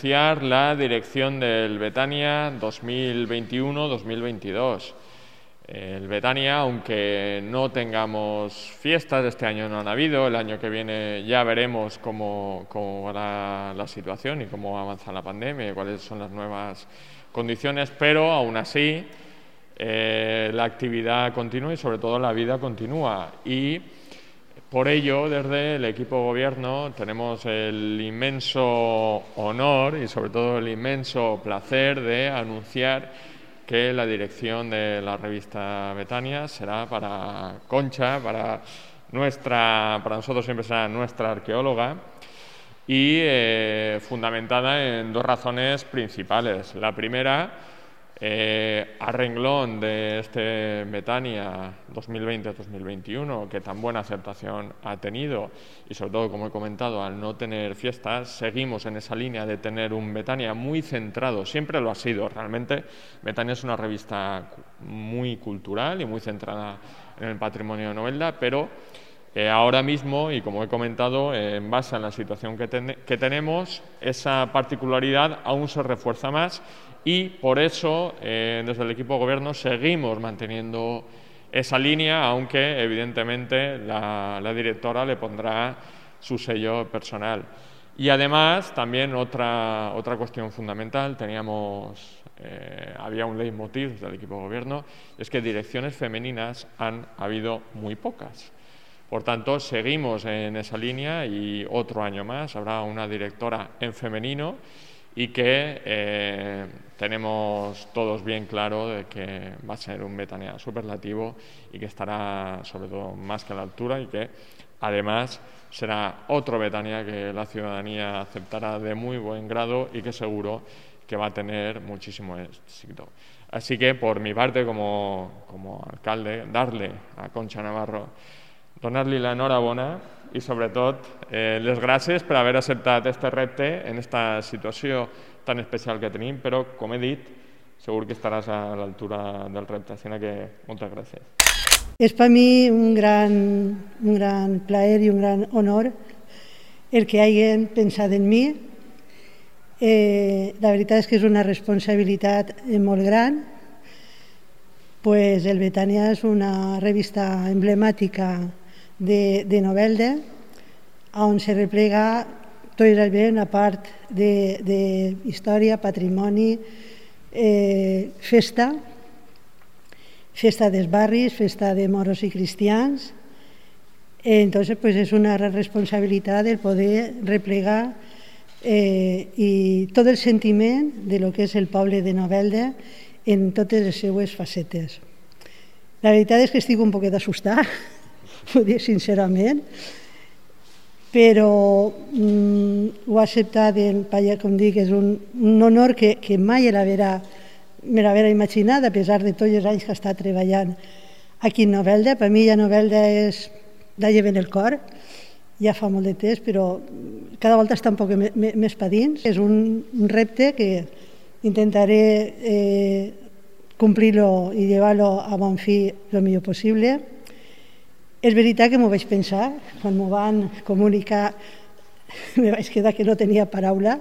anunciar la dirección del Betania 2021-2022. El Betania, aunque no tengamos fiestas, este año no han habido, el año que viene ya veremos cómo va la situación y cómo avanza la pandemia y cuáles son las nuevas condiciones, pero aún así la actividad continúa y sobre todo la vida continúa. Y por ello, desde el equipo de gobierno tenemos el inmenso honor y sobre todo el inmenso placer de anunciar que la dirección de la revista Betania será para Concha, para nosotros siempre será nuestra arqueóloga, y fundamentada en dos razones principales. La primera, a renglón de este Betania 2020-2021, que tan buena aceptación ha tenido, y sobre todo, como he comentado, al no tener fiestas, seguimos en esa línea de tener un Betania muy centrado, siempre lo ha sido, realmente Betania es una revista muy cultural y muy centrada en el patrimonio de Novelda, pero ahora mismo, y como he comentado, en base a la situación que tenemos, esa particularidad aún se refuerza más. Y por eso, desde el equipo de gobierno, seguimos manteniendo esa línea, aunque evidentemente la directora le pondrá su sello personal. Y además, también otra cuestión fundamental, había un leitmotiv del equipo de gobierno, es que direcciones femeninas han habido muy pocas. Por tanto, seguimos en esa línea y otro año más habrá una directora en femenino, y que tenemos todos bien claro de que va a ser un Betania superlativo y que estará sobre todo más que a la altura, y que además será otro Betania que la ciudadanía aceptará de muy buen grado y que seguro que va a tener muchísimo éxito. Así que, por mi parte, como alcalde, darle a Concha Navarro, donar-li l'enhorabona i, sobretot, les gràcies per haver acceptat este repte en esta situació tan especial que tenim, però, com he dit, segur que estaràs a l'altura del repte. Així que moltes gràcies. És per mi un gran plaer i un gran honor el que hagin pensat en mi. La veritat és que és una responsabilitat molt gran, pues el Betania és una revista emblemàtica de Novelda, on se replega tot una part d'història, patrimoni, festa dels barris, festa de moros i cristians. Entonces, pues es una responsabilitat el poder replegar i tot el sentiment de lo que és el poble de Novelda en totes les seues facetes. La veritat és que estic un poquet assustada, ho dic sincerament, però ho he acceptat, com dic, és un honor que mai me l'haguera imaginat, a pesar de tots els anys que he estat treballant aquí en Novelda. Per mi ja Novelda és la lleva en el cor, ja fa molt de temps, però cada volta està un poc més per dins. És un repte que intentaré complir-lo i llevar-lo a bon fi el millor possible. És veritat que m'ho vaig pensar, quan m'ho van comunicar me vaig quedar que no tenia paraula,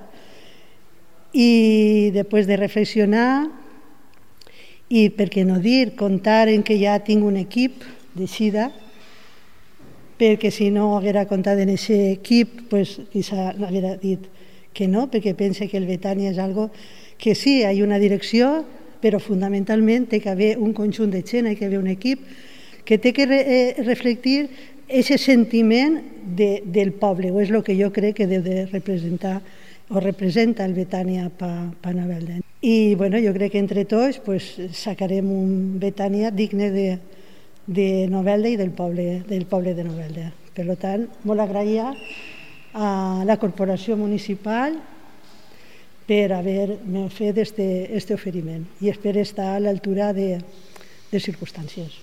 i després de reflexionar i, per què no dir, comptar en que ja tinc un equip decidit, perquè si no haguera comptat en aquest equip, quizà haguera dit que no, perquè pense que el Betania és algo que sí, hi ha una direcció, però fonamentalment té que haver un conjunt de gent, hi ha que haver un equip que té que reflectir aquest sentiment del poble, o és el que jo crec que deu de representar o representa el Betania per Novelda. I jo crec que entre tots sacarem un Betania digne de Novelda i del poble de Novelda. Per tant, molt agraïda a la corporació municipal per haver-me fet aquest oferiment i espero estar a l'altura de circumstàncies.